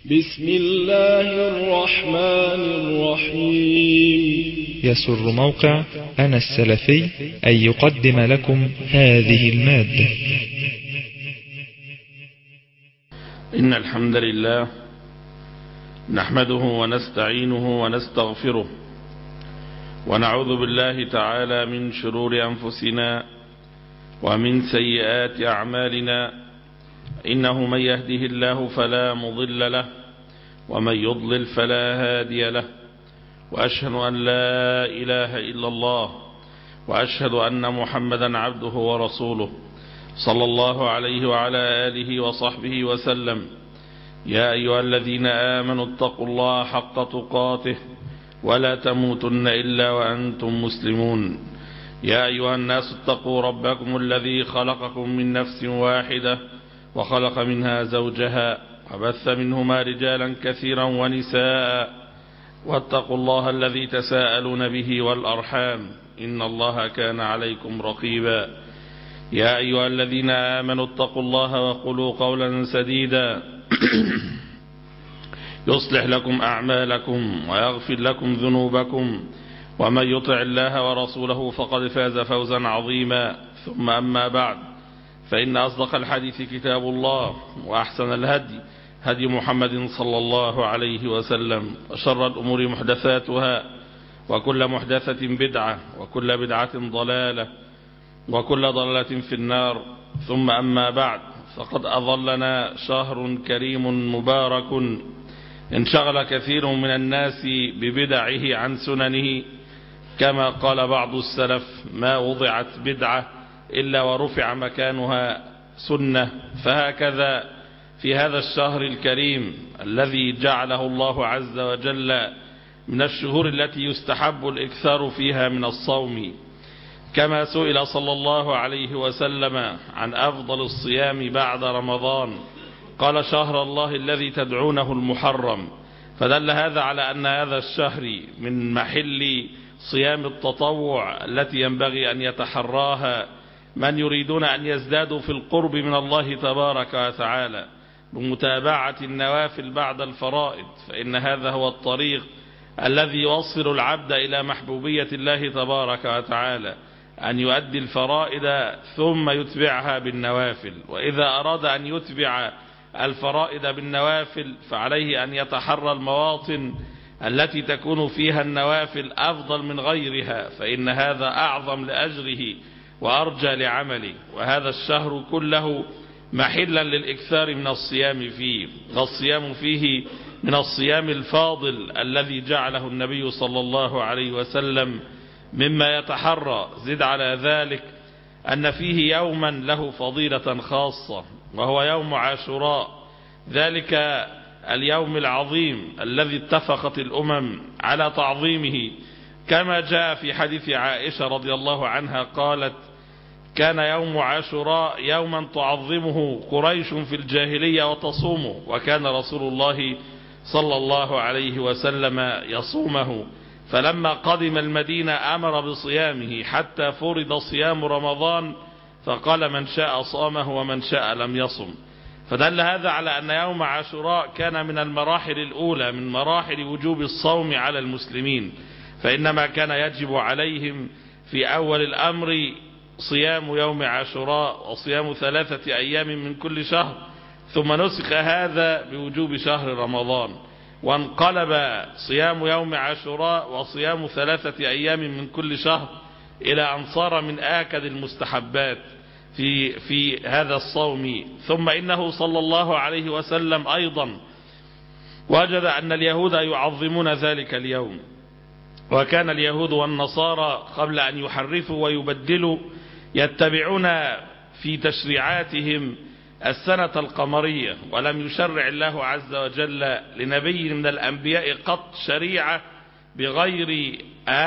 بسم الله الرحمن الرحيم. يسر موقع أنا السلفي أن يقدم لكم هذه المادة. إن الحمد لله نحمده ونستعينه ونستغفره ونعوذ بالله تعالى من شرور أنفسنا ومن سيئات أعمالنا، إنه من يهده الله فلا مضل له ومن يضلل فلا هادي له، وأشهد أن لا إله إلا الله وأشهد أن محمدا عبده ورسوله صلى الله عليه وعلى آله وصحبه وسلم. يا أيها الذين آمنوا اتقوا الله حق تقاته ولا تموتن إلا وأنتم مسلمون. يا أيها الناس اتقوا ربكم الذي خلقكم من نفس واحدة وخلق منها زوجها وبث منهما رجالا كثيرا ونساء، واتقوا الله الذي تساءلون به والأرحام إن الله كان عليكم رقيبا. يا أيها الذين آمنوا اتقوا الله وقولوا قولا سديدا يصلح لكم أعمالكم ويغفر لكم ذنوبكم، ومن يطع الله ورسوله فقد فاز فوزا عظيما. ثم أما بعد، فإن أصدق الحديث كتاب الله، وأحسن الهدي هدي محمد صلى الله عليه وسلم، وشر الأمور محدثاتها، وكل محدثة بدعة، وكل بدعة ضلالة، وكل ضلالة في النار. ثم أما بعد، فقد أظلنا شهر كريم مبارك انشغل كثير من الناس ببدعه عن سننه، كما قال بعض السلف: ما وضعت بدعة إلا ورفع مكانها سنة. فهكذا في هذا الشهر الكريم الذي جعله الله عز وجل من الشهور التي يستحب الإكثار فيها من الصوم، كما سئل صلى الله عليه وسلم عن أفضل الصيام بعد رمضان، قال: شهر الله الذي تدعونه المحرم. فدل هذا على أن هذا الشهر من محل صيام التطوع التي ينبغي أن يتحراها من يريدون أن يزدادوا في القرب من الله تبارك وتعالى بمتابعة النوافل بعد الفرائض، فإن هذا هو الطريق الذي يوصل العبد إلى محبوبية الله تبارك وتعالى، أن يؤدي الفرائض ثم يتبعها بالنوافل. وإذا أراد أن يتبع الفرائض بالنوافل فعليه أن يتحرى المواطن التي تكون فيها النوافل أفضل من غيرها، فإن هذا أعظم لأجره وأرجى لعمله. وهذا الشهر كله محلا للإكثار من الصيام فيه، والصيام فيه من الصيام الفاضل الذي جعله النبي صلى الله عليه وسلم مما يتحرى. زد على ذلك أن فيه يوما له فضيلة خاصة، وهو يوم عاشوراء، ذلك اليوم العظيم الذي اتفقت الأمم على تعظيمه، كما جاء في حديث عائشة رضي الله عنها قالت: كان يوم عاشوراء يوما تعظمه قريش في الجاهلية وتصومه، وكان رسول الله صلى الله عليه وسلم يصومه، فلما قدم المدينة أمر بصيامه حتى فرض صيام رمضان، فقال: من شاء صامه ومن شاء لم يصم. فدل هذا على أن يوم عاشوراء كان من المراحل الأولى من مراحل وجوب الصوم على المسلمين، فإنما كان يجب عليهم في أول الأمر صيام يوم عاشوراء وصيام 3 أيام من كل شهر، ثم نسخ هذا بوجوب شهر رمضان، وانقلب صيام يوم عاشوراء وصيام 3 أيام من كل شهر إلى أن صار من آكد المستحبات في هذا الصوم. ثم إنه صلى الله عليه وسلم أيضا وجد أن اليهود يعظمون ذلك اليوم، وكان اليهود والنصارى قبل أن يحرفوا ويبدلوا يتبعون في تشريعاتهم السنة القمرية، ولم يشرع الله عز وجل لنبي من الأنبياء قط شريعة بغير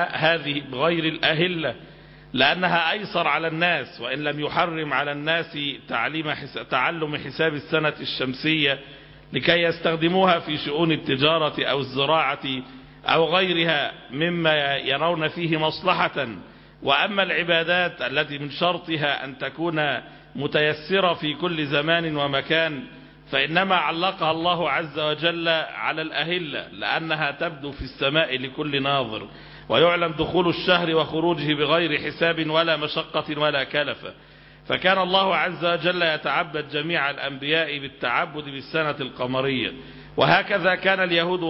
الأهلة، لأنها أيسر على الناس، وإن لم يحرم على الناس تعلم حساب السنة الشمسية لكي يستخدموها في شؤون التجارة أو الزراعة أو غيرها مما يرون فيه مصلحة. وأما العبادات التي من شرطها أن تكون متيسرة في كل زمان ومكان، فإنما علقها الله عز وجل على الأهلة لأنها تبدو في السماء لكل ناظر، ويعلم دخول الشهر وخروجه بغير حساب ولا مشقة ولا كلفة. فكان الله عز وجل يتعبد جميع الأنبياء بالتعبد بالسنة القمرية، وهكذا كان اليهود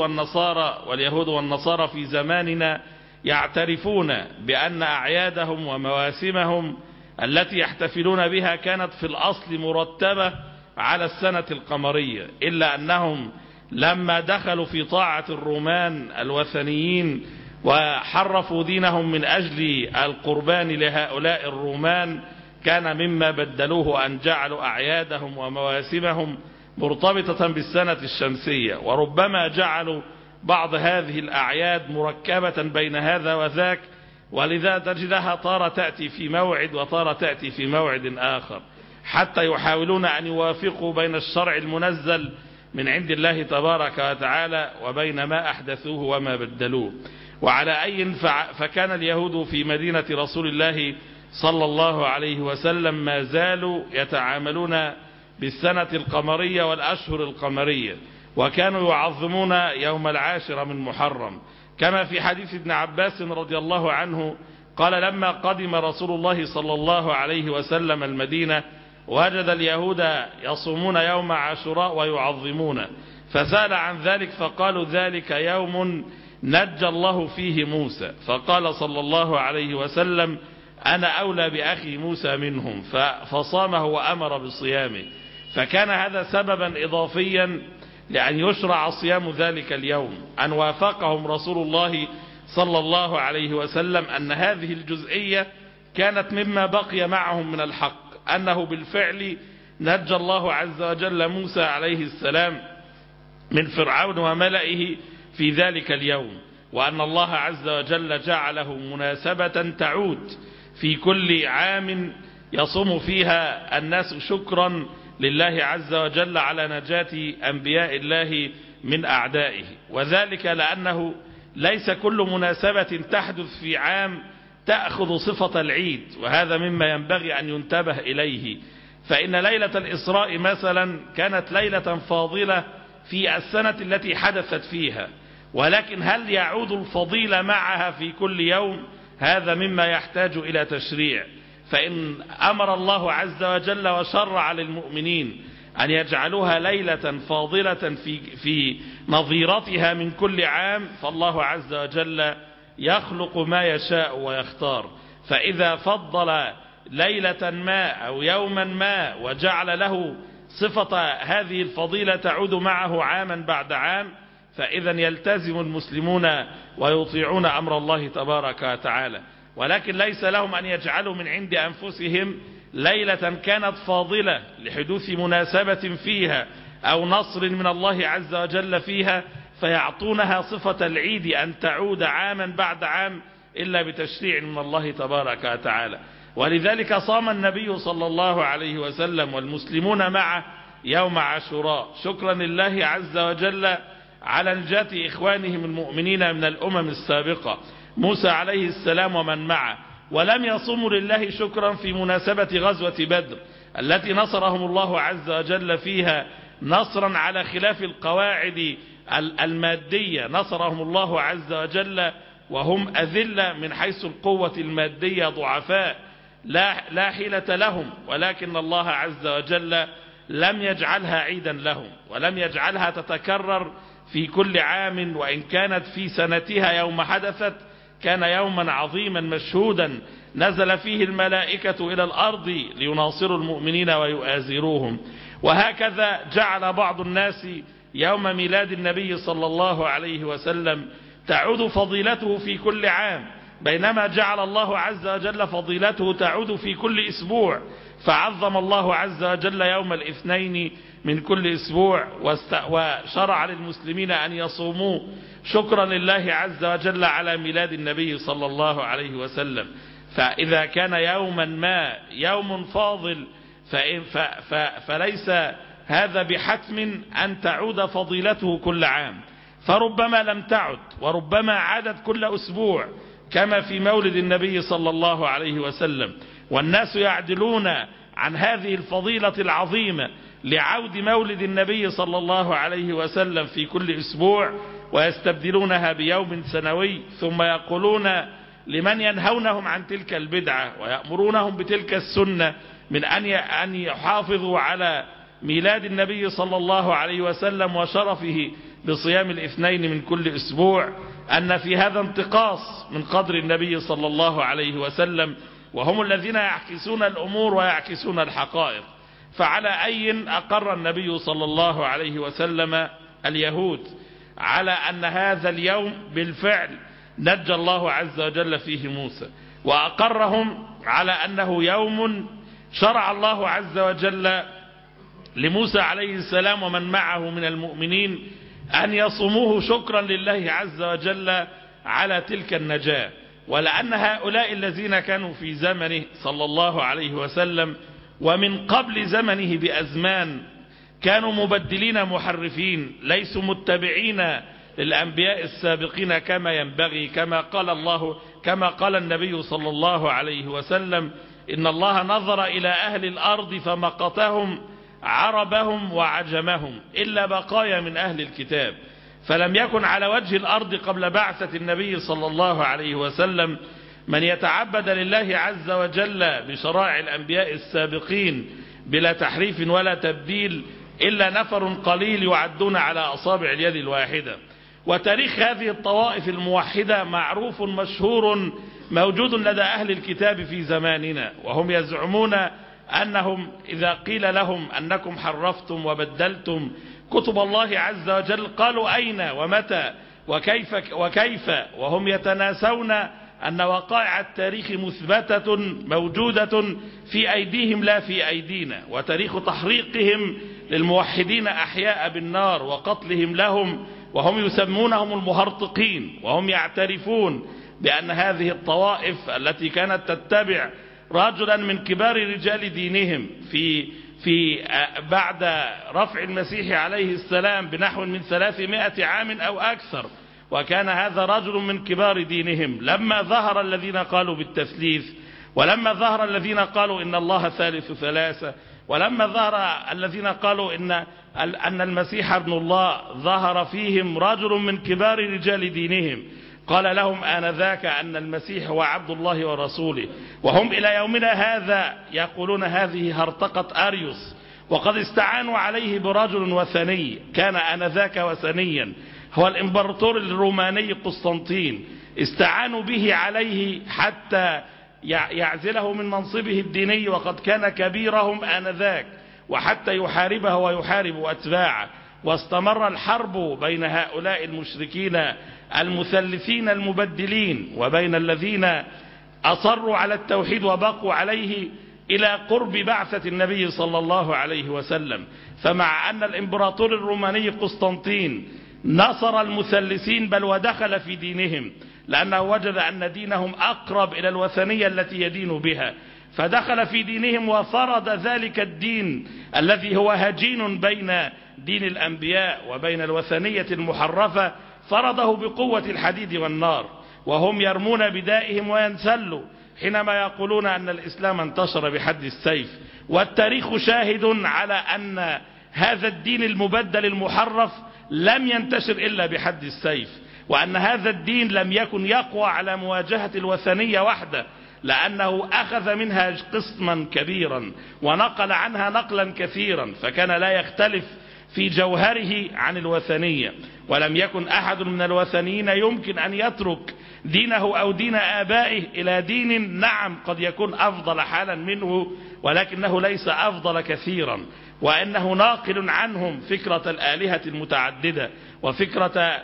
والنصارى في زماننا يعترفون بأن أعيادهم ومواسمهم التي يحتفلون بها كانت في الأصل مرتبة على السنة القمرية، إلا أنهم لما دخلوا في طاعة الرومان الوثنيين وحرفوا دينهم من أجل القربان لهؤلاء الرومان، كان مما بدلوه أن جعلوا أعيادهم ومواسمهم مرتبطة بالسنة الشمسية، وربما جعلوا بعض هذه الأعياد مركبة بين هذا وذاك، ولذا تجدها طارة تأتي في موعد وطارة تأتي في موعد آخر، حتى يحاولون أن يوافقوا بين الشرع المنزل من عند الله تبارك وتعالى وبين ما أحدثوه وما بدلوه. وعلى أي فكان اليهود في مدينة رسول الله صلى الله عليه وسلم ما زالوا يتعاملون بالسنة القمرية والأشهر القمرية، وكانوا يعظمون يوم 10 من محرم، كما في حديث ابن عباس رضي الله عنه قال: لما قدم رسول الله صلى الله عليه وسلم المدينة وجد اليهود يصومون يوم عاشوراء ويعظمون، فسأل عن ذلك فقالوا: ذلك يوم نجى الله فيه موسى. فقال صلى الله عليه وسلم: أنا أولى بأخي موسى منهم، فصامه وأمر بصيامه. فكان هذا سببا إضافيا لأن يشرع صيام ذلك اليوم، أن وافقهم رسول الله صلى الله عليه وسلم أن هذه الجزئية كانت مما بقي معهم من الحق، أنه بالفعل نجى الله عز وجل موسى عليه السلام من فرعون وملئه في ذلك اليوم، وأن الله عز وجل جعله مناسبة تعود في كل عام يصوم فيها الناس شكرا لله عز وجل على نجاة أنبياء الله من أعدائه. وذلك لأنه ليس كل مناسبة تحدث في عام تأخذ صفة العيد، وهذا مما ينبغي أن ينتبه إليه. فإن ليلة الإسراء مثلا كانت ليلة فاضلة في السنة التي حدثت فيها، ولكن هل يعود الفضيلة معها في كل يوم؟ هذا مما يحتاج إلى تشريع. فإن أمر الله عز وجل وشرع للمؤمنين أن يجعلوها ليلة فاضلة في نظيرتها من كل عام، فالله عز وجل يخلق ما يشاء ويختار. فإذا فضل ليلة ما أو يوما ما وجعل له صفة هذه الفضيلة تعود معه عاما بعد عام، فإذا يلتزم المسلمون ويطيعون أمر الله تبارك وتعالى. ولكن ليس لهم أن يجعلوا من عند أنفسهم ليلة كانت فاضلة لحدوث مناسبة فيها أو نصر من الله عز وجل فيها فيعطونها صفة العيد أن تعود عاما بعد عام إلا بتشريع من الله تبارك وتعالى. ولذلك صام النبي صلى الله عليه وسلم والمسلمون معه يوم عاشوراء شكرا لله عز وجل على نجاة إخوانهم المؤمنين من الأمم السابقة موسى عليه السلام ومن معه، ولم يصوموا لله شكرا في مناسبة غزوة بدر التي نصرهم الله عز وجل فيها نصرا على خلاف القواعد المادية، نصرهم الله عز وجل وهم أذلة من حيث القوة المادية ضعفاء لا حيلة لهم، ولكن الله عز وجل لم يجعلها عيدا لهم ولم يجعلها تتكرر في كل عام، وإن كانت في سنتها يوم حدثت كان يوما عظيما مشهودا نزل فيه الملائكة إلى الأرض ليناصروا المؤمنين ويؤازروهم. وهكذا جعل بعض الناس يوم ميلاد النبي صلى الله عليه وسلم تعود فضيلته في كل عام، بينما جعل الله عز وجل فضيلته تعود في كل أسبوع، فعظم الله عز وجل يوم الاثنين من كل أسبوع وشرع للمسلمين أن يصوموا شكرا لله عز وجل على ميلاد النبي صلى الله عليه وسلم. فإذا كان يوما ما يوم فاضل فليس هذا بحتم أن تعود فضيلته كل عام، فربما لم تعد وربما عادت كل أسبوع كما في مولد النبي صلى الله عليه وسلم، والناس يعدلون عن هذه الفضيلة العظيمة لعود مولد النبي صلى الله عليه وسلم في كل أسبوع، ويستبدلونها بيوم سنوي، ثم يقولون لمن ينهونهم عن تلك البدعة ويأمرونهم بتلك السنة من أن يحافظوا على ميلاد النبي صلى الله عليه وسلم وشرفه بصيام الاثنين من كل أسبوع، أن في هذا انتقاص من قدر النبي صلى الله عليه وسلم، وهم الذين يعكسون الأمور ويعكسون الحقائق. فعلى أي أقر النبي صلى الله عليه وسلم اليهود على أن هذا اليوم بالفعل نجى الله عز وجل فيه موسى، وأقرهم على أنه يوم شرع الله عز وجل لموسى عليه السلام ومن معه من المؤمنين أن يصوموه شكرا لله عز وجل على تلك النجاة. ولأن هؤلاء الذين كانوا في زمنه صلى الله عليه وسلم ومن قبل زمنه بأزمان كانوا مبدلين محرفين، ليسوا متبعين للأنبياء السابقين كما ينبغي، كما قال النبي صلى الله عليه وسلم: إن الله نظر إلى أهل الأرض فمقتهم عربهم وعجمهم إلا بقايا من أهل الكتاب. فلم يكن على وجه الأرض قبل بعثة النبي صلى الله عليه وسلم من يتعبد لله عز وجل بشرائع الأنبياء السابقين بلا تحريف ولا تبديل إلا نفر قليل يعدون على أصابع اليد الواحدة. وتاريخ هذه الطوائف الموحدة معروف مشهور موجود لدى أهل الكتاب في زماننا، وهم يزعمون أنهم إذا قيل لهم أنكم حرفتم وبدلتم كتب الله عز وجل قالوا أين ومتى وكيف، وهم يتناسون أن وقائع التاريخ مثبتة موجودة في أيديهم لا في أيدينا، وتاريخ تحريقهم للموحدين أحياء بالنار وقتلهم لهم وهم يسمونهم المهرطقين، وهم يعترفون بأن هذه الطوائف التي كانت تتبع رجلا من كبار رجال دينهم في بعد رفع المسيح عليه السلام بنحو من 300 عام أو أكثر، وكان هذا رجل من كبار دينهم، لما ظهر الذين قالوا بالتثليث، ولما ظهر الذين قالوا إن الله ثالث ثلاثة، ولما ظهر الذين قالوا أن المسيح ابن الله، ظهر فيهم رجل من كبار رجال دينهم قال لهم آنذاك أن المسيح هو عبد الله ورسوله، وهم إلى يومنا هذا يقولون هذه هرطقة أريوس، وقد استعانوا عليه برجل وثني كان آنذاك وثنيا هو الإمبراطور الروماني قسطنطين، استعانوا به عليه حتى يعزله من منصبه الديني وقد كان كبيرهم آنذاك، وحتى يحاربه ويحارب أتباعه. واستمر الحرب بين هؤلاء المشركين المثلثين المبدلين وبين الذين أصروا على التوحيد وبقوا عليه إلى قرب بعثة النبي صلى الله عليه وسلم. فمع أن الإمبراطور الروماني قسطنطين نصر المثلثين بل ودخل في دينهم، لأنه وجد أن دينهم أقرب إلى الوثنية التي يدين بها، فدخل في دينهم وفرض ذلك الدين الذي هو هجين بين دين الأنبياء وبين الوثنية المحرفة، فرضه بقوة الحديد والنار، وهم يرمون بدائهم وينسلوا حينما يقولون أن الإسلام انتشر بحد السيف. والتاريخ شاهد على أن هذا الدين المبدل المحرف لم ينتشر إلا بحد السيف، وأن هذا الدين لم يكن يقوى على مواجهة الوثنية وحده، لأنه أخذ منها قسما كبيرا ونقل عنها نقلا كثيرا، فكان لا يختلف في جوهره عن الوثنية. ولم يكن أحد من الوثنيين يمكن أن يترك دينه أو دين آبائه إلى دين نعم قد يكون أفضل حالا منه، ولكنه ليس أفضل كثيرا، وأنه ناقل عنهم فكرة الآلهة المتعددة وفكرة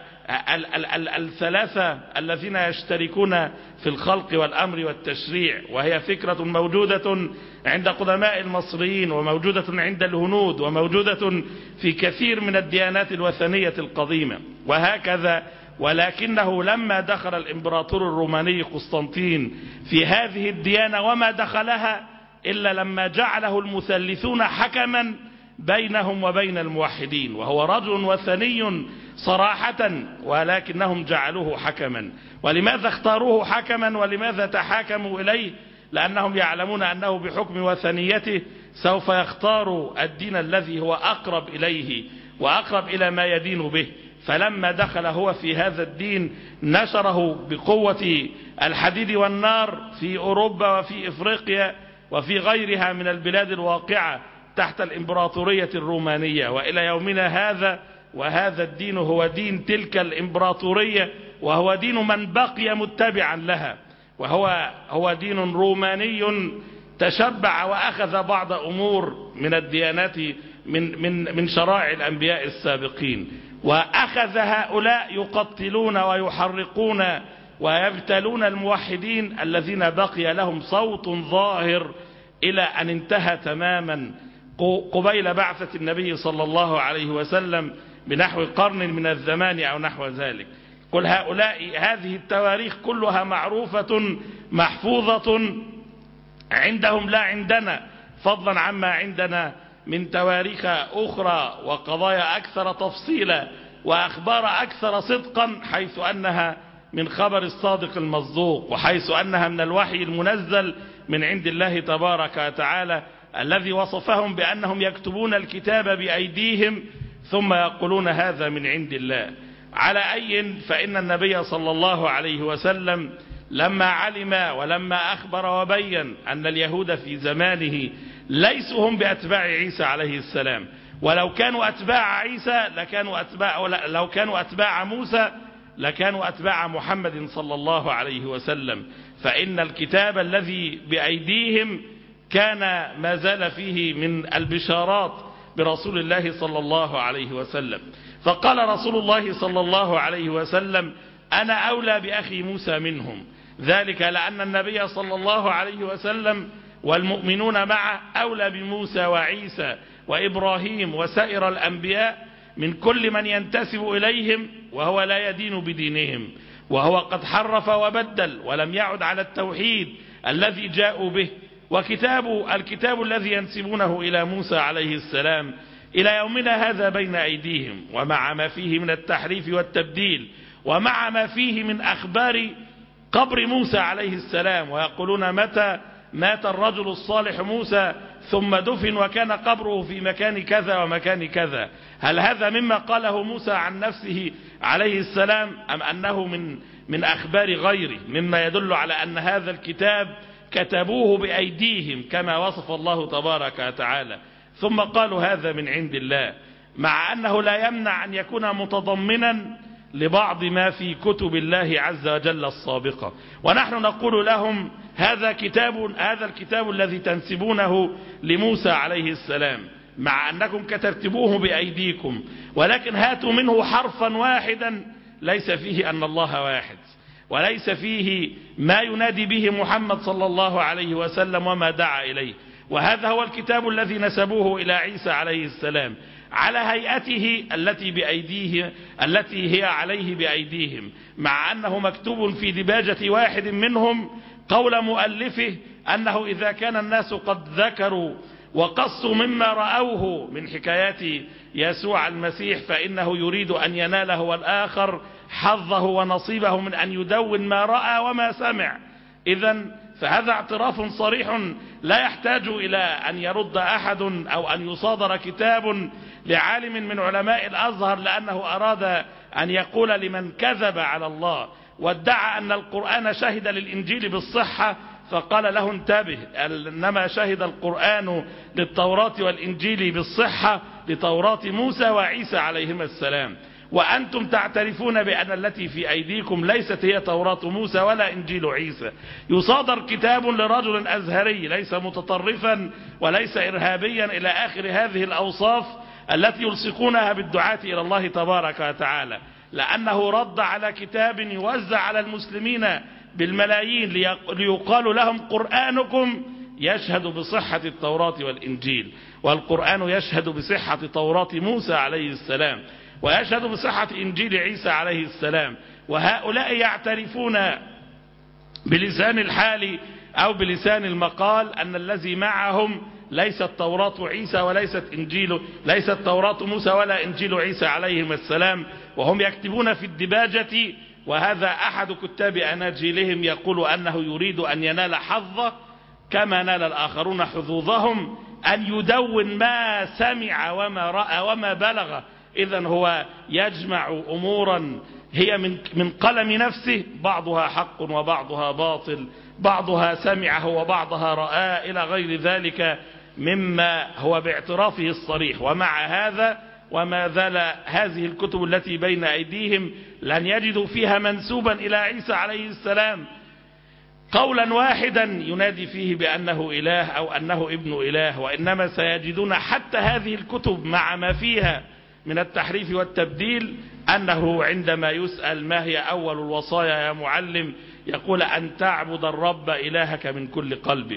الثلاثة الذين يشتركون في الخلق والأمر والتشريع، وهي فكرة موجودة عند قدماء المصريين وموجودة عند الهنود وموجودة في كثير من الديانات الوثنية القديمة. وهكذا، ولكنه لما دخل الإمبراطور الروماني قسطنطين في هذه الديانة وما دخلها إلا لما جعله المثلثون حكما بينهم وبين الموحدين، وهو رجل وثني صراحة، ولكنهم جعلوه حكما. ولماذا اختاروه حكما ولماذا تحاكموا إليه؟ لأنهم يعلمون أنه بحكم وثنيته سوف يختار الدين الذي هو أقرب إليه وأقرب إلى ما يدين به. فلما دخل هو في هذا الدين نشره بقوة الحديد والنار في أوروبا وفي إفريقيا وفي غيرها من البلاد الواقعة تحت الإمبراطورية الرومانية، وإلى يومنا هذا وهذا الدين هو دين تلك الإمبراطورية، وهو دين من بقي متبعا لها، وهو دين روماني تشبع وأخذ بعض أمور من الديانات من شرائع الأنبياء السابقين، وأخذ هؤلاء يقتلون ويحرقون ويبتلون الموحدين الذين بقي لهم صوت ظاهر إلى أن انتهى تماما قبيل بعثة النبي صلى الله عليه وسلم بنحو قرن من الزمان أو نحو ذلك. كل هؤلاء هذه التواريخ كلها معروفة محفوظة عندهم لا عندنا، فضلا عما عندنا من تواريخ أخرى وقضايا أكثر تفصيلا وأخبار أكثر صدقا، حيث أنها من خبر الصادق المصدوق، وحيث أنها من الوحي المنزل من عند الله تبارك وتعالى الذي وصفهم بأنهم يكتبون الكتاب بأيديهم ثم يقولون هذا من عند الله. على أي فإن النبي صلى الله عليه وسلم لما علم ولما أخبر وبين أن اليهود في زمانه ليسوا هم بأتباع عيسى عليه السلام، ولو كانوا أتباع عيسى لو كانوا أتباع موسى لكانوا أتباع محمد صلى الله عليه وسلم، فإن الكتاب الذي بأيديهم كان ما زال فيه من البشارات برسول الله صلى الله عليه وسلم. فقال رسول الله صلى الله عليه وسلم: أنا أولى بأخي موسى منهم، ذلك لأن النبي صلى الله عليه وسلم والمؤمنون معه أولى بموسى وعيسى وإبراهيم وسائر الأنبياء من كل من ينتسب إليهم وهو لا يدين بدينهم، وهو قد حرف وبدل ولم يعد على التوحيد الذي جاءوا به. الكتاب الذي ينسبونه إلى موسى عليه السلام إلى يومنا هذا بين أيديهم، ومع ما فيه من التحريف والتبديل، ومع ما فيه من أخبار قبر موسى عليه السلام، ويقولون متى مات الرجل الصالح موسى ثم دفن وكان قبره في مكان كذا ومكان كذا. هل هذا مما قاله موسى عن نفسه عليه السلام، أم أنه من أخبار غيره مما يدل على أن هذا الكتاب كتبوه بأيديهم كما وصف الله تبارك وتعالى، ثم قالوا هذا من عند الله، مع أنه لا يمنع أن يكون متضمنا لبعض ما في كتب الله عز وجل السابقة. ونحن نقول لهم هذا الكتاب الذي تنسبونه لموسى عليه السلام، مع أنكم كتبتموه بأيديكم، ولكن هاتوا منه حرفا واحدا ليس فيه أن الله واحد، وليس فيه ما ينادي به محمد صلى الله عليه وسلم وما دعا إليه. وهذا هو الكتاب الذي نسبوه إلى عيسى عليه السلام على هيئته التي هي عليه بأيديهم، مع أنه مكتوب في دباجة واحد منهم قول مؤلفه أنه إذا كان الناس قد ذكروا وقصوا مما رأوه من حكايات يسوع المسيح فإنه يريد أن يناله والآخر حظه ونصيبه من أن يدون ما رأى وما سمع. إذن فهذا اعتراف صريح لا يحتاج إلى أن يرد أحد أو أن يصادر كتاب لعالم من علماء الأزهر لأنه أراد أن يقول لمن كذب على الله وادعى أن القرآن شهد للإنجيل بالصحة فقال له انتبه، إنما شهد القرآن للتوراة والإنجيل بالصحة لتوراة موسى وعيسى عليهما السلام، وأنتم تعترفون بأن التي في أيديكم ليست هي توراة موسى ولا إنجيل عيسى. يصادر كتاب لرجل أزهري ليس متطرفا وليس إرهابيا إلى آخر هذه الأوصاف التي يلصقونها بالدعاة إلى الله تبارك وتعالى، لأنه رد على كتاب يوزع على المسلمين بالملايين ليقال لهم قرآنكم يشهد بصحة التوراة والإنجيل، والقرآن يشهد بصحة توراة موسى عليه السلام ويشهد بصحة إنجيل عيسى عليه السلام. وهؤلاء يعترفون بلسان الحال أو بلسان المقال أن الذي معهم ليست توراة عيسى ليست توراة موسى ولا إنجيل عيسى عليهم السلام، وهم يكتبون في الدباجة. وهذا أحد كتاب أناجيلهم يقول أنه يريد أن ينال حظه كما نال الآخرون حظوظهم، أن يدون ما سمع وما رأى وما بلغ. إذن هو يجمع أمورا هي من قلم نفسه، بعضها حق وبعضها باطل، بعضها سمعه وبعضها رآه إلى غير ذلك مما هو باعترافه الصريح. ومع هذا وما زال هذه الكتب التي بين أيديهم لن يجدوا فيها منسوبا إلى عيسى عليه السلام قولا واحدا ينادي فيه بأنه إله أو أنه ابن إله، وإنما سيجدون حتى هذه الكتب مع ما فيها من التحريف والتبديل أنه عندما يسأل ما هي أول الوصايا يا معلم يقول أن تعبد الرب إلهك من كل قلبك.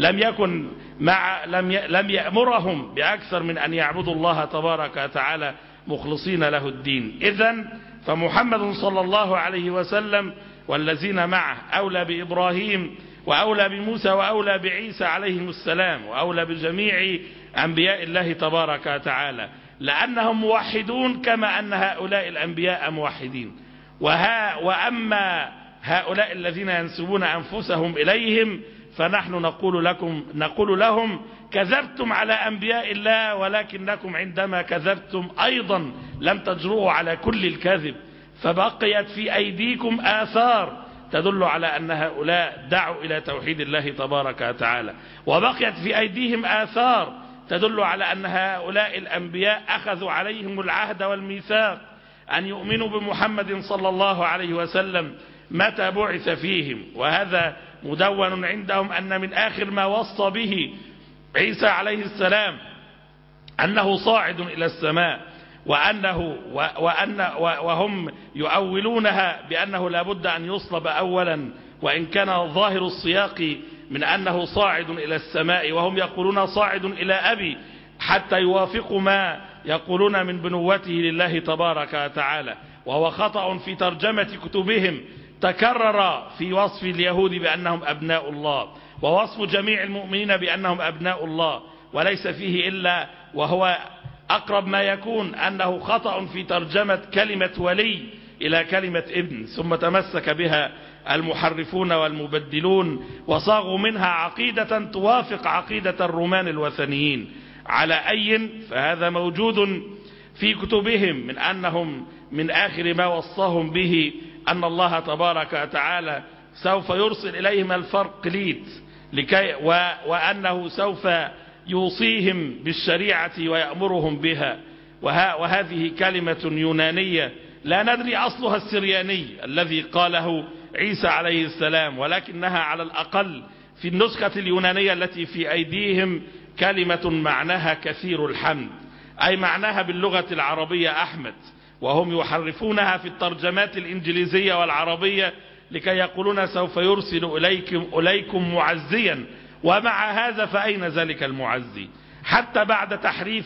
لم يأمرهم بأكثر من أن يعبدوا الله تبارك وتعالى مخلصين له الدين. إذن فمحمد صلى الله عليه وسلم والذين معه أولى بإبراهيم وأولى بموسى وأولى بعيسى عليهم السلام وأولى بجميع أنبياء الله تبارك وتعالى، لأنهم موحدون كما أن هؤلاء الأنبياء موحدين. وأما هؤلاء الذين ينسبون أنفسهم إليهم فنحن نقول لهم كذبتم على أنبياء الله، ولكنكم عندما كذبتم أيضا لم تجرؤوا على كل الكذب، فبقيت في أيديكم آثار تدل على أن هؤلاء دعوا إلى توحيد الله تبارك وتعالى، وبقيت في أيديهم آثار تدل على أن هؤلاء الأنبياء أخذوا عليهم العهد والميثاق أن يؤمنوا بمحمد صلى الله عليه وسلم متى بعث فيهم. وهذا مدون عندهم أن من آخر ما وصى به عيسى عليه السلام أنه صاعد إلى السماء، وهم يؤولونها بأنه لا بد أن يصلب أولا، وإن كان ظاهر السياق من أنه صاعد إلى السماء، وهم يقولون صاعد إلى أبي حتى يوافقوا ما يقولون من بنوته لله تبارك وتعالى. وهو خطأ في ترجمة كتبهم تكرر في وصف اليهود بأنهم أبناء الله، ووصف جميع المؤمنين بأنهم أبناء الله، وليس فيه إلا وهو أقرب ما يكون أنه خطأ في ترجمة كلمة ولي إلى كلمة ابن، ثم تمسك بها المحرفون والمبدلون وصاغوا منها عقيدة توافق عقيدة الرومان الوثنيين. على أي فهذا موجود في كتبهم من أنهم من آخر ما وصاهم به أن الله تبارك وتعالى سوف يرسل إليهم الفرقليت وأنه سوف يوصيهم بالشريعة ويأمرهم بها. وهذه كلمة يونانية لا ندري أصلها السرياني الذي قاله عيسى عليه السلام، ولكنها على الأقل في النسخة اليونانية التي في أيديهم كلمة معناها كثير الحمد، أي معناها باللغة العربية أحمد، وهم يحرفونها في الترجمات الإنجليزية والعربية لكي يقولون سوف يرسل إليكم معزيا. ومع هذا فأين ذلك المعزي؟ حتى بعد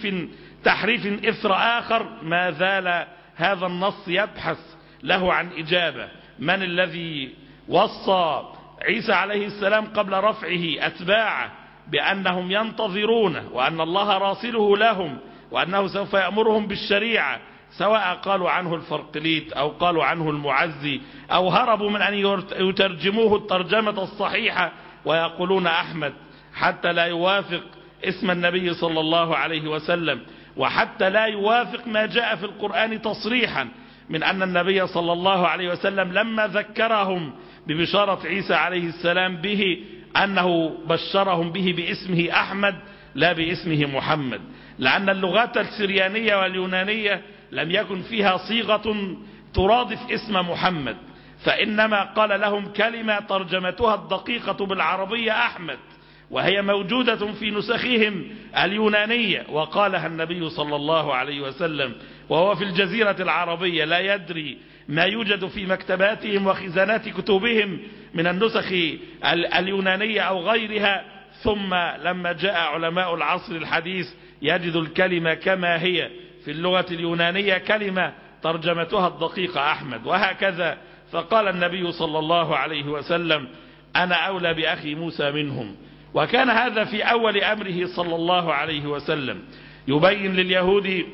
تحريف إثر آخر ما زال هذا النص يبحث له عن إجابة. من الذي وصى عيسى عليه السلام قبل رفعه أتباعه بأنهم ينتظرون وأن الله راسله لهم وأنه سوف يأمرهم بالشريعة، سواء قالوا عنه الفرقليت أو قالوا عنه المعزي أو هربوا من أن يترجموه الترجمة الصحيحة ويقولون أحمد، حتى لا يوافق اسم النبي صلى الله عليه وسلم، وحتى لا يوافق ما جاء في القرآن تصريحا من أن النبي صلى الله عليه وسلم لما ذكرهم ببشارة عيسى عليه السلام به أنه بشرهم به باسمه أحمد لا باسمه محمد، لأن اللغات السريانية واليونانية لم يكن فيها صيغة ترادف اسم محمد، فإنما قال لهم كلمة ترجمتها الدقيقة بالعربية أحمد، وهي موجودة في نسخهم اليونانية، وقالها النبي صلى الله عليه وسلم وهو في الجزيرة العربية لا يدري ما يوجد في مكتباتهم وخزانات كتبهم من النسخ اليونانية أو غيرها. ثم لما جاء علماء العصر الحديث يجد الكلمة كما هي في اللغة اليونانية كلمة ترجمتها الدقيقة أحمد، وهكذا. فقال النبي صلى الله عليه وسلم أنا أولى بأخي موسى منهم. وكان هذا في أول أمره صلى الله عليه وسلم يبين لليهود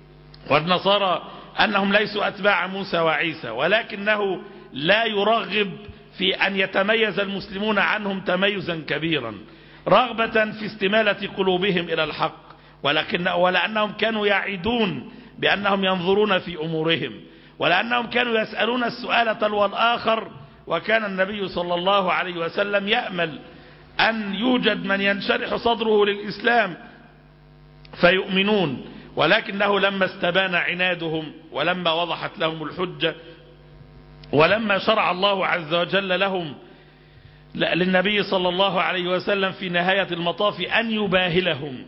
والنصارى أنهم ليسوا أتباع موسى وعيسى، ولكنه لا يرغب في أن يتميز المسلمون عنهم تميزا كبيرا، رغبة في استمالة قلوبهم إلى الحق، ولأنهم كانوا يعدون بأنهم ينظرون في أمورهم، ولأنهم كانوا يسألون السؤال تلو الآخر. وكان النبي صلى الله عليه وسلم يأمل أن يوجد من ينشرح صدره للإسلام فيؤمنون، ولكنه لما استبان عنادهم ولما وضحت لهم الحجة ولما شرع الله عز وجل لهم للنبي صلى الله عليه وسلم في نهاية المطاف أن يباهلهم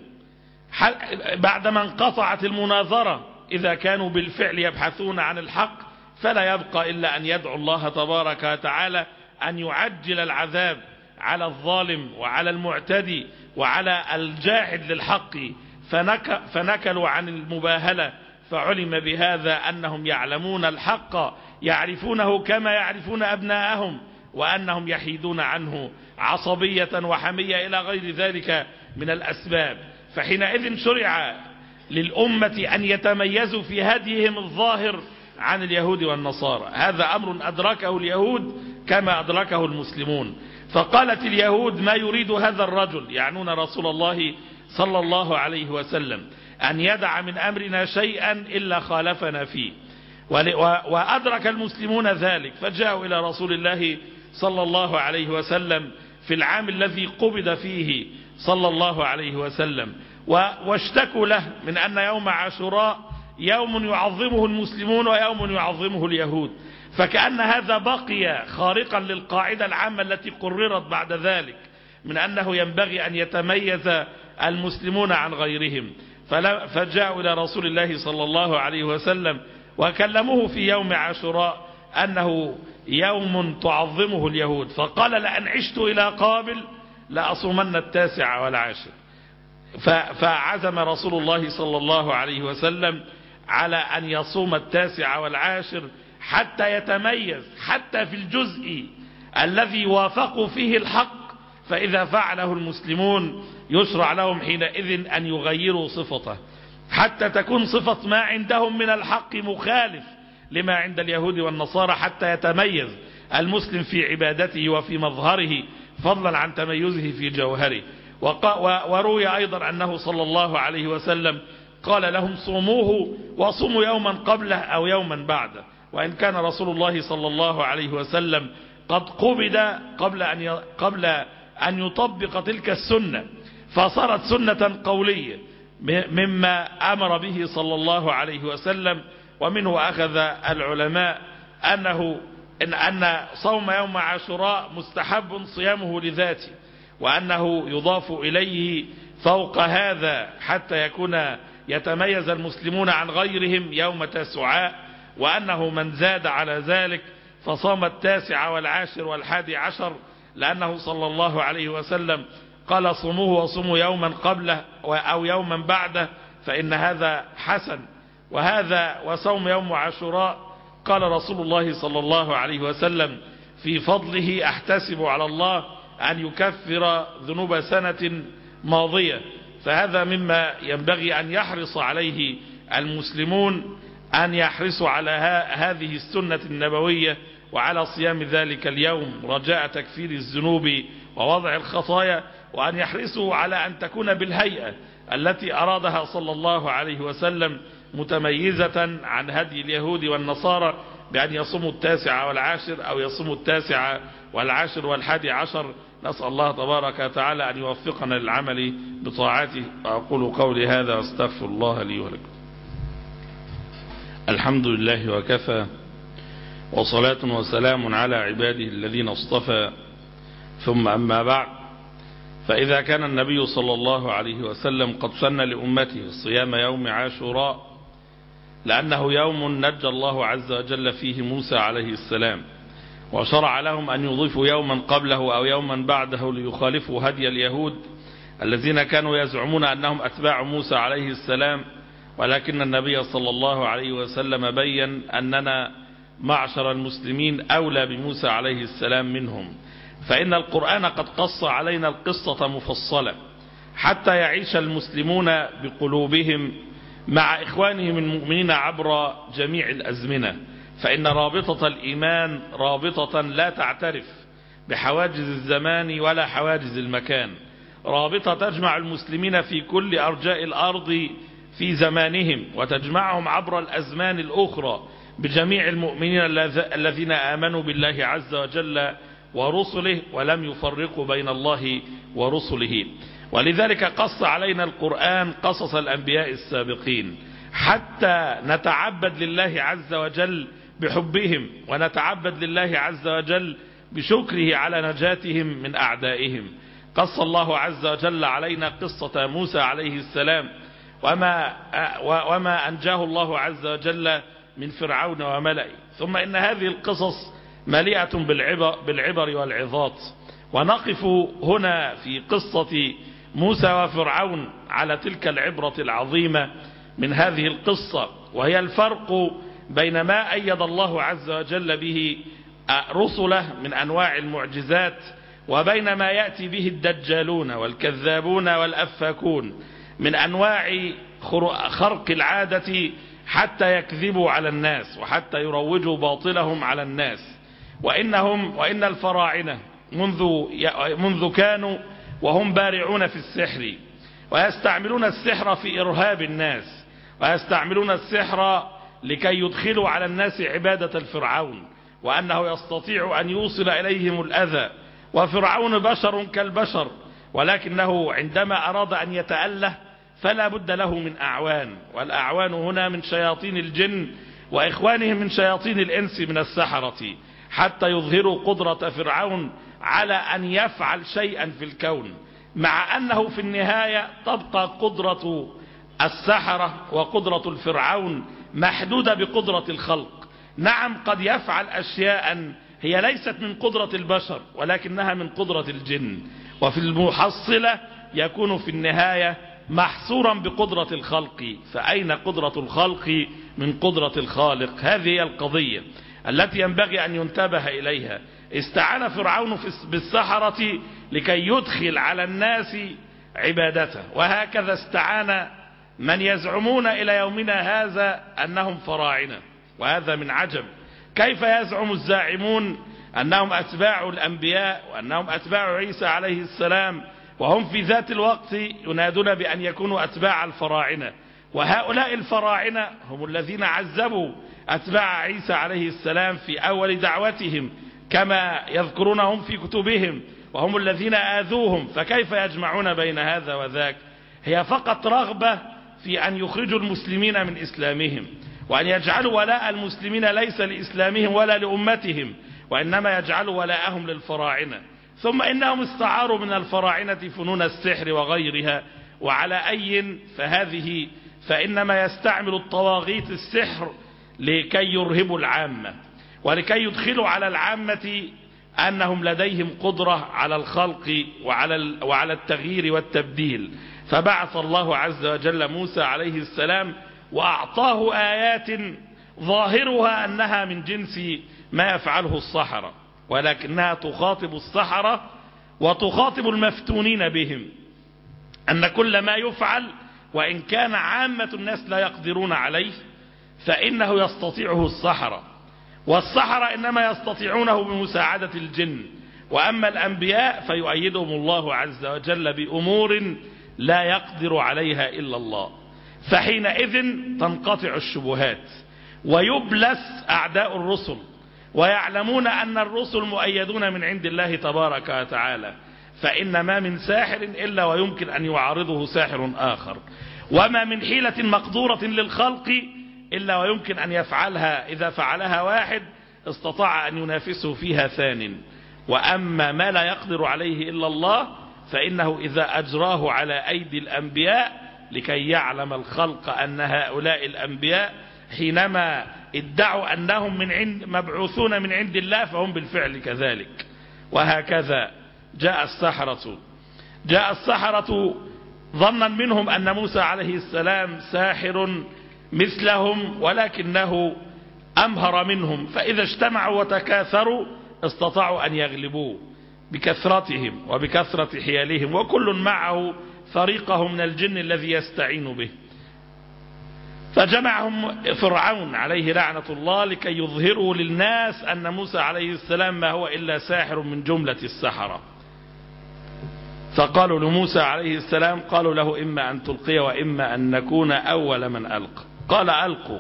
بعدما انقطعت المناظرة، إذا كانوا بالفعل يبحثون عن الحق فلا يبقى إلا أن يدعو الله تبارك وتعالى أن يعجل العذاب على الظالم وعلى المعتدي وعلى الجاحد للحق، فنكلوا عن المباهلة. فعلم بهذا أنهم يعلمون الحق، يعرفونه كما يعرفون أبناءهم، وأنهم يحيدون عنه عصبية وحمية إلى غير ذلك من الأسباب. فحينئذ شرع للأمة أن يتميزوا في هديهم الظاهر عن اليهود والنصارى. هذا أمر أدركه اليهود كما أدركه المسلمون. فقالت اليهود: ما يريد هذا الرجل، يعنون رسول الله صلى الله عليه وسلم، أن يدع من أمرنا شيئا إلا خالفنا فيه. وأدرك المسلمون ذلك، فجاءوا إلى رسول الله صلى الله عليه وسلم في العام الذي قبض فيه صلى الله عليه وسلم، واشتكوا له من أن يوم عاشوراء يوم يعظمه المسلمون ويوم يعظمه اليهود، فكأن هذا بقي خارقا للقاعدة العامة التي قررت بعد ذلك من أنه ينبغي أن يتميز المسلمون عن غيرهم. فجاءوا إلى رسول الله صلى الله عليه وسلم وكلموه في يوم عاشوراء أنه يوم تعظمه اليهود، فقال: لأن عشت إلى قابل لأصومن 9 والعاشر. فعزم رسول الله صلى الله عليه وسلم على أن يصوم 9 والعاشر حتى يتميز، حتى في الجزء الذي وافقوا فيه الحق، فإذا فعله المسلمون يشرع لهم حينئذ أن يغيروا صفته، حتى تكون صفة ما عندهم من الحق مخالف لما عند اليهود والنصارى، حتى يتميز المسلم في عبادته وفي مظهره فضلا عن تميزه في جوهره. وروي أيضا أنه صلى الله عليه وسلم قال لهم: صوموه وصوموا يوما قبله أو يوما بعده. وإن كان رسول الله صلى الله عليه وسلم قد قبض قبل أن يطبق تلك السنة، فصارت سنة قولية مما أمر به صلى الله عليه وسلم. ومنه أخذ العلماء أن صوم يوم عاشوراء مستحب صيامه لذاته، وأنه يضاف إليه فوق هذا حتى يتميز المسلمون عن غيرهم يوم تاسعاء، وأنه من زاد على ذلك فصام 9 والعاشر والحادي عشر، لأنه صلى الله عليه وسلم قال: صوموه وصوموا يوما قبله أو يوما بعده فإن هذا حسن. وهذا وصوم يوم عاشوراء قال رسول الله صلى الله عليه وسلم في فضله: أحتسب على الله أن يكفر ذنوب سنة ماضية. فهذا مما ينبغي أن يحرص عليه المسلمون، أن يحرصوا على هذه السنة النبوية وعلى صيام ذلك اليوم رجاء تكفير الذنوب ووضع الخطايا، وأن يحرصوا على أن تكون بالهيئة التي أرادها صلى الله عليه وسلم متميزة عن هدي اليهود والنصارى، بأن يصوموا 9 والعاشر أو يصوموا 9 والعاشر والحادي عشر. نسأل الله تبارك وتعالى أن يوفقنا للعمل بطاعته. وأقول قولي هذا واستغفر الله لي ولكم. الحمد لله وكفى، وصلاة وسلام على عباده الذين اصطفى، ثم أما بعد. فإذا كان النبي صلى الله عليه وسلم قد سن لأمته صيام يوم عاشوراء لأنه يوم نجى الله عز وجل فيه موسى عليه السلام، وشرع لهم أن يضيفوا يوما قبله أو يوما بعده ليخالفوا هدي اليهود الذين كانوا يزعمون أنهم أتباع موسى عليه السلام، ولكن النبي صلى الله عليه وسلم بين أننا معشر المسلمين أولى بموسى عليه السلام منهم، فإن القرآن قد قص علينا القصة مفصلة حتى يعيش المسلمون بقلوبهم مع إخوانهم المؤمنين عبر جميع الأزمنة. فإن رابطة الإيمان رابطة لا تعترف بحواجز الزمان ولا حواجز المكان، رابطة تجمع المسلمين في كل أرجاء الأرض في زمانهم، وتجمعهم عبر الأزمان الأخرى بجميع المؤمنين الذين آمنوا بالله عز وجل ورسله ولم يفرقوا بين الله ورسله. ولذلك قص علينا القرآن قصص الأنبياء السابقين حتى نتعبد لله عز وجل بحبهم، ونتعبد لله عز وجل بشكره على نجاتهم من أعدائهم. قص الله عز وجل علينا قصة موسى عليه السلام وما أنجاه الله عز وجل من فرعون وملئه. ثم إن هذه القصص مليئة بالعبر والعظات، ونقف هنا في قصة موسى وفرعون على تلك العبرة العظيمة من هذه القصة، وهي الفرق بين ما أيد الله عز وجل به رسله من أنواع المعجزات، وبين ما يأتي به الدجالون والكذابون والأفاكون من أنواع خرق العادة حتى يكذبوا على الناس وحتى يروجوا باطلهم على الناس. وإن الفراعنة منذ كانوا وهم بارعون في السحر، ويستعملون السحر في إرهاب الناس، ويستعملون السحر لكي يدخلوا على الناس عبادة الفرعون، وأنه يستطيع أن يوصل إليهم الأذى. وفرعون بشر كالبشر، ولكنه عندما أراد أن يتأله فلا بد له من أعوان، والأعوان هنا من شياطين الجن وإخوانهم من شياطين الإنس من السحرة، حتى يظهروا قدرة فرعون على أن يفعل شيئا في الكون، مع أنه في النهاية تبقى قدرة السحرة وقدرة الفرعون محدودة بقدرة الخلق. نعم قد يفعل أشياء هي ليست من قدرة البشر ولكنها من قدرة الجن، وفي المحصلة يكون في النهاية محصورا بقدرة الخلق. فأين قدرة الخلق من قدرة الخالق؟ هذه هي القضية التي ينبغي أن ينتبه إليها. استعان فرعون بالسحرة لكي يدخل على الناس عبادته، وهكذا استعان من يزعمون إلى يومنا هذا أنهم فراعنة. وهذا من عجب، كيف يزعم الزاعمون أنهم أتباع الأنبياء وأنهم أتباع عيسى عليه السلام، وهم في ذات الوقت ينادون بأن يكونوا أتباع الفراعنة. وهؤلاء الفراعنة هم الذين عذبوا أتباع عيسى عليه السلام في أول دعوتهم كما يذكرونهم في كتبهم، وهم الذين آذوهم. فكيف يجمعون بين هذا وذاك؟ هي فقط رغبة في أن يخرجوا المسلمين من إسلامهم، وأن يجعلوا ولاء المسلمين ليس لإسلامهم ولا لأمتهم، وإنما يجعلوا ولاءهم للفراعنة. ثم إنهم استعاروا من الفراعنة فنون السحر وغيرها، وعلى أي فإنما يستعمل الطواغيت السحر لكي يرهبوا العامة، ولكي يدخلوا على العامة أنهم لديهم قدرة على الخلق وعلى التغيير والتبديل. فبعث الله عز وجل موسى عليه السلام وأعطاه آيات ظاهرها أنها من جنس ما يفعله السحرة، ولكنها تخاطب السحرة وتخاطب المفتونين بهم، أن كل ما يفعل وإن كان عامة الناس لا يقدرون عليه فإنه يستطيعه السحرة، والسحرة إنما يستطيعونه بمساعدة الجن، وأما الأنبياء فيؤيدهم الله عز وجل بأمور لا يقدر عليها إلا الله. فحينئذ تنقطع الشبهات ويبلس أعداء الرسل، ويعلمون أن الرسل مؤيدون من عند الله تبارك وتعالى، فإن ما من ساحر إلا ويمكن أن يعارضه ساحر آخر، وما من حيلة مقدورة للخلق إلا ويمكن أن يفعلها، إذا فعلها واحد استطاع أن ينافسه فيها ثان. وأما ما لا يقدر عليه إلا الله فإنه إذا أجراه على أيدي الأنبياء لكي يعلم الخلق أن هؤلاء الأنبياء حينما ادعوا أنهم مبعوثون من عند الله فهم بالفعل كذلك. وهكذا جاء السحرة ظنا منهم أن موسى عليه السلام ساحر مثلهم، ولكنه أمهر منهم، فإذا اجتمعوا وتكاثروا استطاعوا أن يغلبوه بكثرتهم وبكثرة حيالهم، وكل معه فريقه من الجن الذي يستعين به. فجمعهم فرعون عليه لعنة الله لكي يظهروا للناس أن موسى عليه السلام ما هو إلا ساحر من جملة السحرة. فقالوا لموسى عليه السلام، قالوا له إما أن تلقي وإما أن نكون أول من ألقى. قال ألقوا.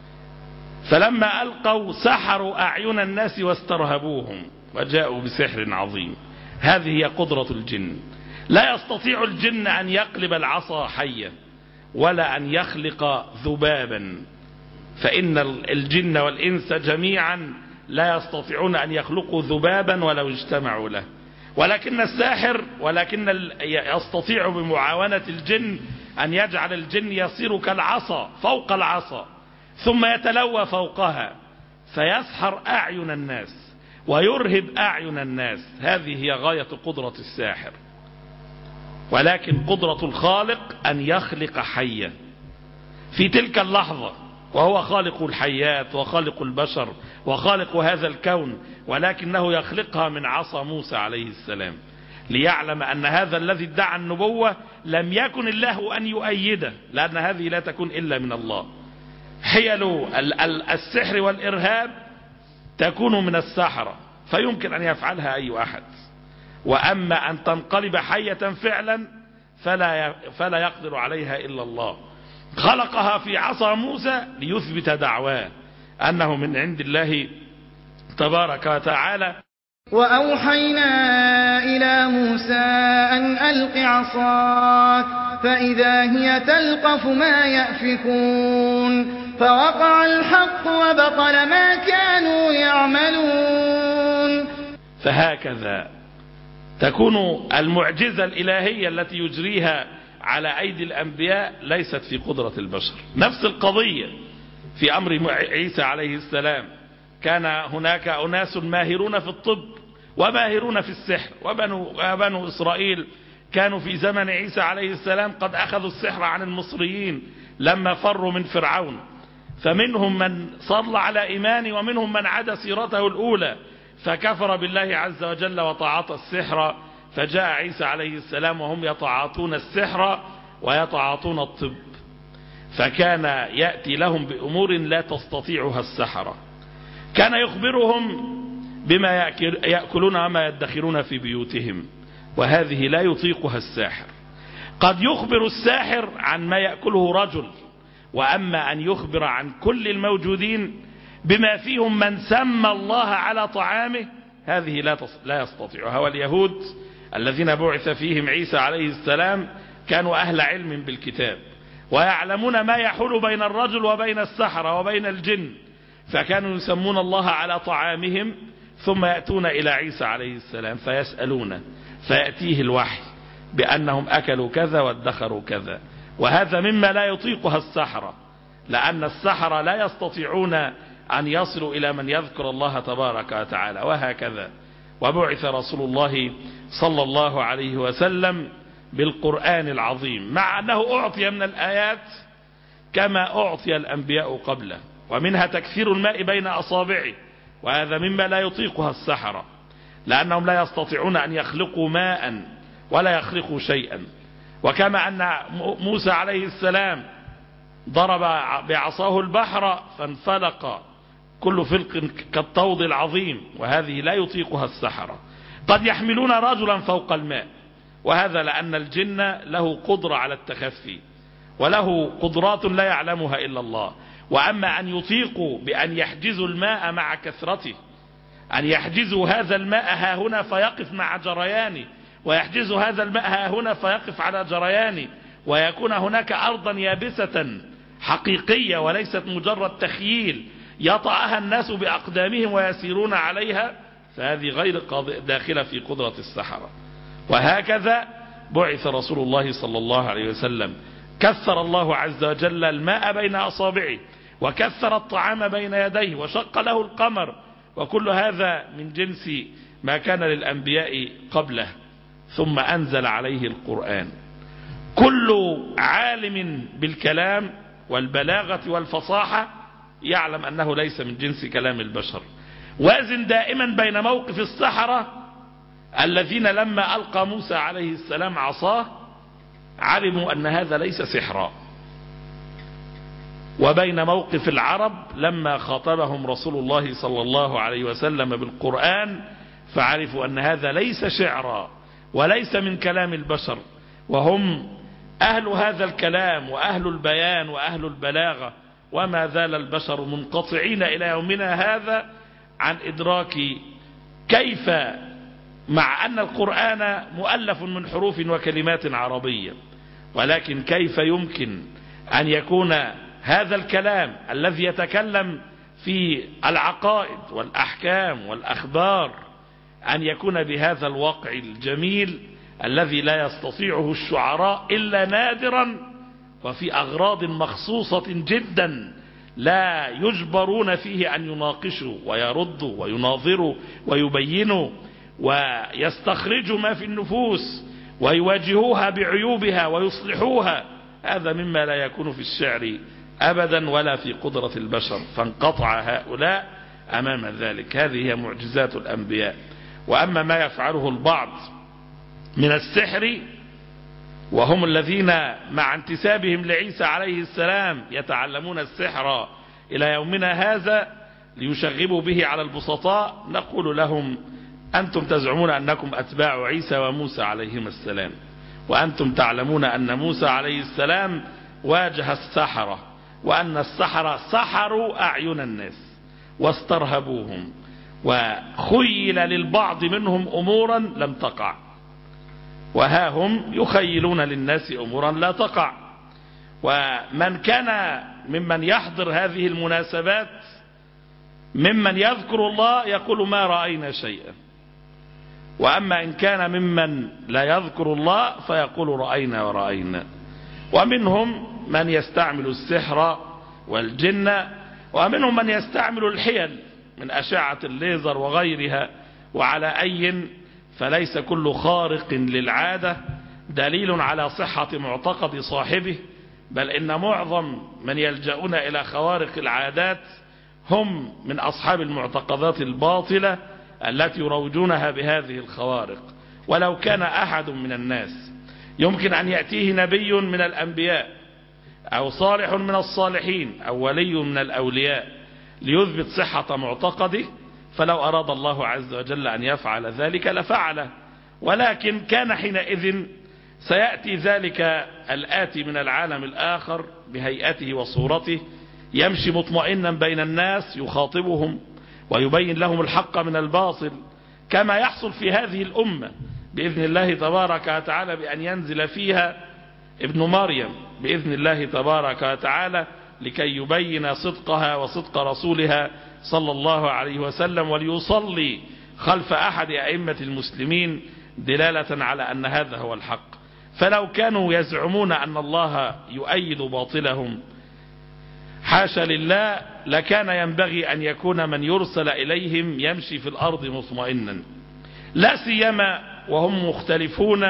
فلما ألقوا سحروا أعين الناس واسترهبوهم وجاءوا بسحر عظيم. هذه هي قدرة الجن. لا يستطيع الجن أن يقلب العصا حية ولا أن يخلق ذبابا، فإن الجن والإنس جميعا لا يستطيعون أن يخلقوا ذبابا ولو اجتمعوا له، ولكن الساحر يستطيع بمعاونة الجن أن يجعل الجن يصير كالعصا فوق العصا ثم يتلوى فوقها فيسحر أعين الناس ويرهب أعين الناس. هذه هي غاية قدرة الساحر. ولكن قدرة الخالق أن يخلق حية في تلك اللحظة، وهو خالق الحيات وخالق البشر وخالق هذا الكون، ولكنه يخلقها من عصا موسى عليه السلام ليعلم أن هذا الذي ادعى النبوة لم يكن الله أن يؤيده، لأن هذه لا تكون إلا من الله. حيل السحر والإرهاب تكون من السحرة فيمكن أن يفعلها أي أحد، وأما أن تنقلب حية فعلا فلا يقدر عليها إلا الله. خلقها في عصا موسى ليثبت دعواه أنه من عند الله تبارك وتعالى. وأوحينا إلى موسى أن ألق عصاك فإذا هي تلقف ما يأفكون فوقع الحق وبطل ما كانوا يعملون. فهكذا تكون المعجزة الإلهية التي يجريها على أيدي الأنبياء ليست في قدرة البشر. نفس القضية في أمر عيسى عليه السلام، كان هناك أناس ماهرون في الطب وماهرون في السحر، وبنو إسرائيل كانوا في زمن عيسى عليه السلام قد أخذوا السحر عن المصريين لما فروا من فرعون، فمنهم من صلى على إيمان ومنهم من عاد سيرته الأولى فكفر بالله عز وجل وتعاطى السحر. فجاء عيسى عليه السلام وهم يتعاطون السحر ويتعاطون الطب، فكان يأتي لهم بأمور لا تستطيعها السحرة. كان يخبرهم بما يأكلون وما يدخرون في بيوتهم، وهذه لا يطيقها الساحر. قد يخبر الساحر عن ما يأكله رجل، وأما أن يخبر عن كل الموجودين بما فيهم من سمى الله على طعامه هذه لا يستطيعها. واليهود الذين بعث فيهم عيسى عليه السلام كانوا أهل علم بالكتاب ويعلمون ما يحول بين الرجل وبين السحرة وبين الجن، فكانوا يسمون الله على طعامهم ثم يأتون إلى عيسى عليه السلام فيسألونه فيأتيه الوحي بأنهم أكلوا كذا وادخروا كذا. وهذا مما لا يطيقها السحرة، لأن السحرة لا يستطيعون أن يصلوا إلى من يذكر الله تبارك وتعالى. وهكذا وبعث رسول الله صلى الله عليه وسلم بالقرآن العظيم، مع أنه أعطي من الآيات كما أعطي الأنبياء قبله، ومنها تكثير الماء بين أصابعه، وهذا مما لا يطيقها السحرة، لأنهم لا يستطيعون أن يخلقوا ماء ولا يخلقوا شيئا. وكما أن موسى عليه السلام ضرب بعصاه البحر فانفلق كل فلق كالطود العظيم، وهذه لا يطيقها السحرة. قد يحملون رجلا فوق الماء، وهذا لأن الجن له قدرة على التخفي وله قدرات لا يعلمها إلا الله. وأما أن يطيقوا بأن يحجزوا الماء مع كثرته، أن يحجزوا هذا الماء ها هنا فيقف مع جريانه، ويحجزوا هذا الماء ها هنا فيقف على جريانه، ويكون هناك أرضا يابسة حقيقية وليست مجرد تخييل يطأها الناس بأقدامهم ويسيرون عليها، فهذه غير داخلة في قدرة السحرة. وهكذا بعث رسول الله صلى الله عليه وسلم، كثر الله عز وجل الماء بين أصابعه وكثر الطعام بين يديه وشق له القمر، وكل هذا من جنس ما كان للأنبياء قبله، ثم أنزل عليه القرآن. كل عالم بالكلام والبلاغة والفصاحة يعلم أنه ليس من جنس كلام البشر. وازن دائما بين موقف السحرة الذين لما ألقى موسى عليه السلام عصاه علموا أن هذا ليس سحرا، وبين موقف العرب لما خاطبهم رسول الله صلى الله عليه وسلم بالقرآن فعرفوا أن هذا ليس شعرا وليس من كلام البشر، وهم أهل هذا الكلام وأهل البيان وأهل البلاغة، وما زال البشر منقطعين إلى يومنا هذا عن إدراك كيف، مع أن القرآن مؤلف من حروف وكلمات عربية، ولكن كيف يمكن أن يكون هذا الكلام الذي يتكلم في العقائد والأحكام والأخبار أن يكون بهذا الوقع الجميل الذي لا يستطيعه الشعراء إلا نادرا، وفي أغراض مخصوصة جدا لا يجبرون فيه أن يناقشوا ويردوا ويناظروا ويبينوا ويستخرجوا ما في النفوس ويواجهوها بعيوبها ويصلحوها. هذا مما لا يكون في الشعر أبدا ولا في قدرة البشر، فانقطع هؤلاء أمام ذلك. هذه هي معجزات الأنبياء. وأما ما يفعله البعض من السحر، وهم الذين مع انتسابهم لعيسى عليه السلام يتعلمون السحر إلى يومنا هذا ليشغبوا به على البسطاء، نقول لهم أنتم تزعمون أنكم أتباع عيسى وموسى عليهما السلام، وأنتم تعلمون أن موسى عليه السلام واجه السحرة، وأن السحرة سحروا أعين الناس واسترهبوهم، وخيل للبعض منهم أمورا لم تقع، وها هم يخيلون للناس أمورا لا تقع. ومن كان ممن يحضر هذه المناسبات ممن يذكر الله يقول ما رأينا شيئا، وأما إن كان ممن لا يذكر الله فيقول رأينا ورأينا. ومنهم من يستعمل السحر والجن، ومنهم من يستعمل الحيل من أشعة الليزر وغيرها. وعلى أي فليس كل خارق للعادة دليل على صحة معتقد صاحبه، بل إن معظم من يلجؤون إلى خوارق العادات هم من أصحاب المعتقدات الباطلة التي يروجونها بهذه الخوارق. ولو كان أحد من الناس يمكن أن يأتيه نبي من الأنبياء أو صالح من الصالحين أو ولي من الأولياء ليثبت صحة معتقده، فلو أراد الله عز وجل أن يفعل ذلك لفعله، ولكن كان حينئذ سيأتي ذلك الآتي من العالم الآخر بهيئته وصورته، يمشي مطمئنا بين الناس يخاطبهم ويبين لهم الحق من الباطل، كما يحصل في هذه الأمة بإذن الله تبارك وتعالى، بأن ينزل فيها ابن مريم بإذن الله تبارك وتعالى لكي يبين صدقها وصدق رسولها صلى الله عليه وسلم، وليصلي خلف أحد أئمة المسلمين دلالة على أن هذا هو الحق. فلو كانوا يزعمون أن الله يؤيد باطلهم حاشا لله، لكان ينبغي أن يكون من يرسل إليهم يمشي في الأرض مطمئنا، لا سيما وهم مختلفون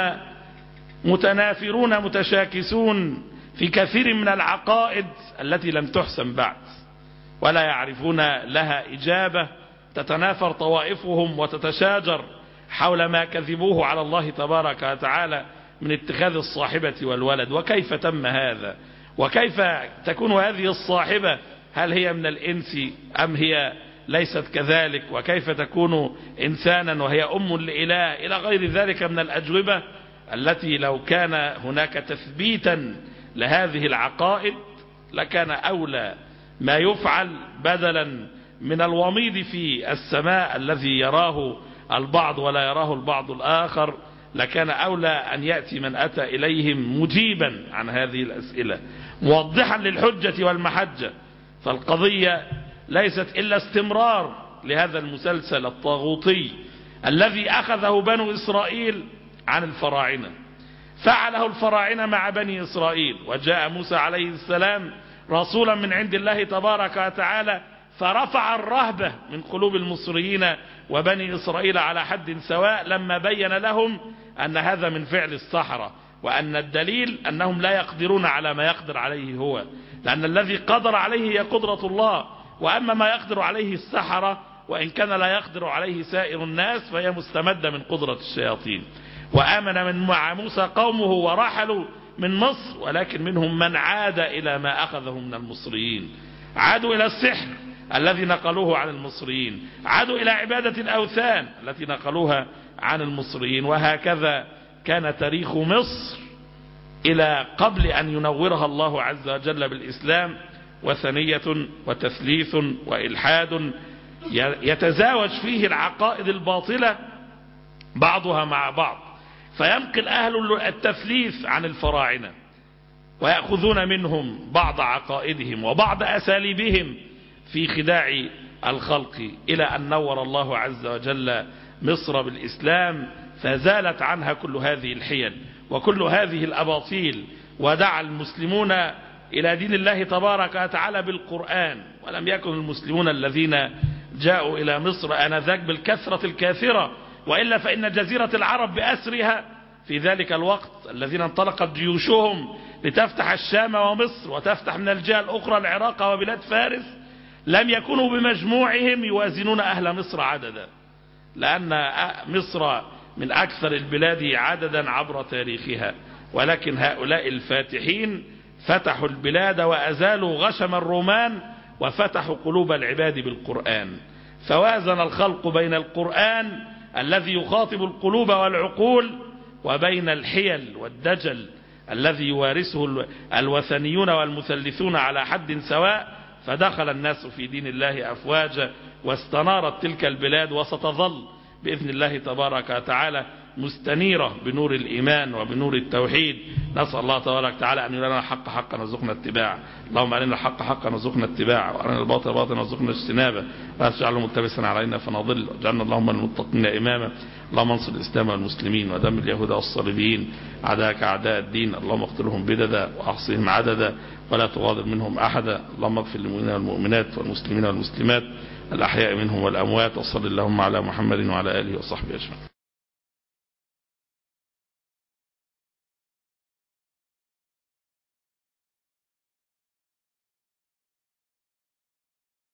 متنافرون متشاكسون في كثير من العقائد التي لم تحسن بعد، ولا يعرفون لها إجابة، تتنافر طوائفهم وتتشاجر حول ما كذبوه على الله تبارك وتعالى من اتخاذ الصاحبة والولد. وكيف تم هذا؟ وكيف تكون هذه الصاحبة؟ هل هي من الإنس أم هي ليست كذلك؟ وكيف تكون إنسانا وهي أم لإله؟ إلى غير ذلك من الأجوبة التي لو كان هناك تثبيتا لهذه العقائد لكان أولى ما يفعل، بدلا من الوميض في السماء الذي يراه البعض ولا يراه البعض الآخر، لكان أولى أن يأتي من أتى إليهم مجيبا عن هذه الأسئلة موضحا للحجة والمحجة. فالقضية ليست إلا استمرار لهذا المسلسل الطاغوتي الذي أخذه بنو إسرائيل عن الفراعنة، فعله الفراعنة مع بني إسرائيل، وجاء موسى عليه السلام رسولا من عند الله تبارك وتعالى فرفع الرهبة من قلوب المصريين وبني إسرائيل على حد سواء، لما بين لهم أن هذا من فعل السحرة، وأن الدليل أنهم لا يقدرون على ما يقدر عليه هو، لأن الذي قدر عليه هي قدرة الله، وأما ما يقدر عليه السحرة وإن كان لا يقدر عليه سائر الناس فهي مستمدة من قدرة الشياطين. وآمن من مع موسى قومه ورحلوا من مصر، ولكن منهم من عاد إلى ما أخذه من المصريين، عادوا إلى السحر الذي نقلوه عن المصريين، عادوا إلى عبادة الأوثان التي نقلوها عن المصريين. وهكذا كان تاريخ مصر إلى قبل أن ينورها الله عز وجل بالإسلام وثنية وتثليث وإلحاد يتزاوج فيه العقائد الباطلة بعضها مع بعض، فينقل أهل التثليث عن الفراعنة ويأخذون منهم بعض عقائدهم وبعض أساليبهم في خداع الخلق، إلى أن نور الله عز وجل مصر بالإسلام فزالت عنها كل هذه الحيل وكل هذه الأباطيل، ودعا المسلمون إلى دين الله تبارك وتعالى بالقرآن. ولم يكن المسلمون الذين جاءوا إلى مصر آنذاك بالكثرة الكاثرة، وإلا فإن جزيرة العرب بأسرها في ذلك الوقت الذين انطلقت جيوشهم لتفتح الشام ومصر وتفتح من الجهة الأخرى العراق وبلاد فارس لم يكونوا بمجموعهم يوازنون أهل مصر عددا، لأن مصر من أكثر البلاد عددا عبر تاريخها، ولكن هؤلاء الفاتحين فتحوا البلاد وأزالوا غشم الرومان وفتحوا قلوب العباد بالقرآن، فوازن الخلق بين القرآن الذي يخاطب القلوب والعقول وبين الحيل والدجل الذي يوارثه الوثنيون والمثلثون على حد سواء، فدخل الناس في دين الله أفواجا واستنارت تلك البلاد، وستظل بإذن الله تبارك وتعالى مستنيرة بنور الإيمان وبنور التوحيد. نسأل الله تبارك وتعالى أن يرينا الحق حقا وارزقنا اتباعه. اللهم أرنا الحق حقا وارزقنا اتباعه، وأرنا الباطل باطلا وارزقنا اجتنابه، ولا تجعله ملتبسا علينا فنضل، واجعلنا اللهم للمتقين إماما. اللهم انصر الإسلام والمسلمين ودمر اليهود والصليبيين أعداءك أعداء الدين، اللهم اقتلهم بددا وأحصهم عددا ولا تغادر منهم أحدا. اللهم اغفر للمؤمنين والمؤمنات والمسلمين والمسلمات الأحياء منهم والأموات، وصل اللهم على محمد وعلى آله وصحبه أجمعين.